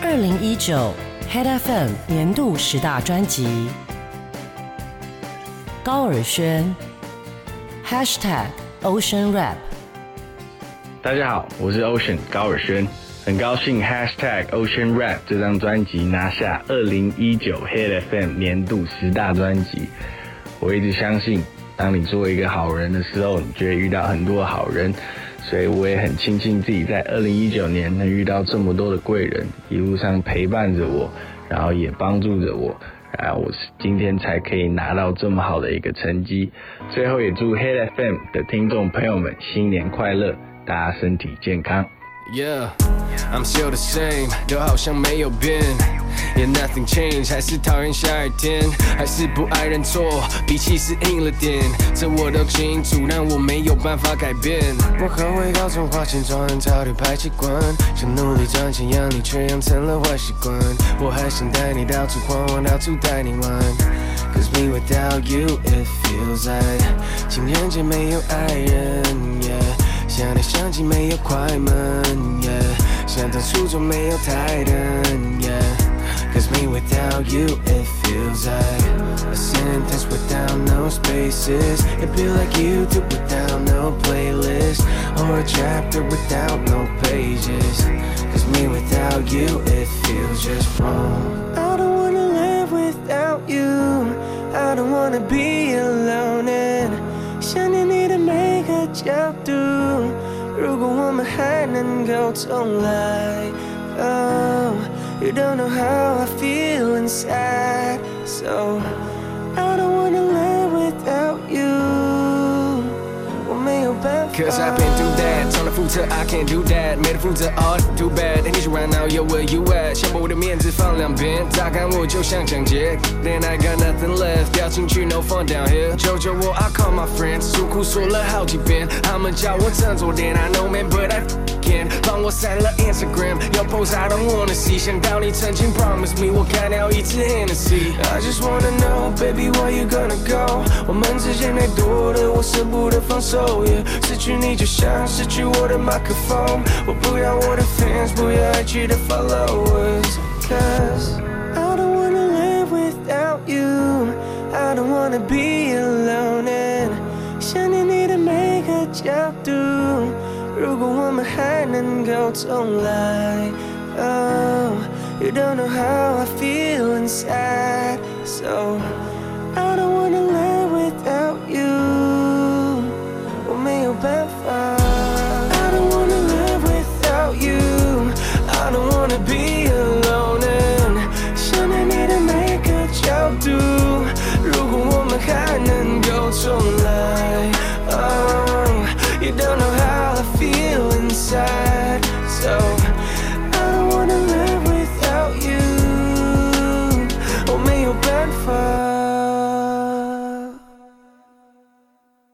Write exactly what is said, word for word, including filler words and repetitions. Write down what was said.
二零一九 Hit F M 年度十大专辑，高尔宣 Hashtag Ocean Rap。 大家好，我是 Ocean 高尔宣，很高兴 Hashtag Ocean Rap 这张专辑拿下二零一九 Hit F M 年度十大专辑。我一直相信，当你做一个好人的时候，你就会遇到很多好人，所以我也很庆幸自己在二零一九年能遇到这么多的贵人，一路上陪伴着我，然后也帮助着我，然后我今天才可以拿到这么好的一个成绩。最后也祝 Hit F M 的听众朋友们新年快乐，大家身体健康。 Yeah, I'm still the same， 都好像没有变。Yeah, nothing changed， 还是讨厌下雨天，还是不爱认错，脾气是硬了点，这我都清楚，但我没有办法改变。我很会高中花钱装人潮的排气管，想努力赚钱养你，却养成了坏习惯。我还想带你到处晃晃，到处带你玩。Cause me without you, it feels like 情人节没有爱人 yeah 想来想去没有快门 yeah 想当初就没有台灯 yeah Cause me without you, it feels like a sentence without no spaces. It feel like you do without no playlist, or a chapter without no pages. Cause me without you, it feels just wrong. I don't wanna live without you. I don't wanna be alone. And 想念你的每个角度，如果我们还能够重来 Oh You don't know how I feel inside, so I don't wanna live without you. 我没有办法 Cause I've been through that 从来负责 I can't do that 没人负责 oh too bad 你说 right now yo where you at 先把我的面子放两边乍看我就像抢劫 Then I got nothing left 掉进去 no fun down here 求求我 I call my friends 诉苦说了好几遍他们叫我振作点 I know man but I帮我删了 Instagram 要 post I don't wanna see 想到你曾经 promise me 我干掉一次 Hennessy I just wanna know baby where you gonna go 我们之间太多的我舍不得放手 yeah 失去你就像失去我的麦克风我不要我的 fans 不要爱去的 followers Cause I don't wanna live without you I don't wanna be alone and 想念你的每个角度如果我们还能够重来 Oh, you don't know how I feel inside So, I don't wanna live without you 我没有办法 I don't wanna live without you I don't wanna be alone and 想念你的每个角度如果我们还能够重来 Oh, you don't know how I feel inside So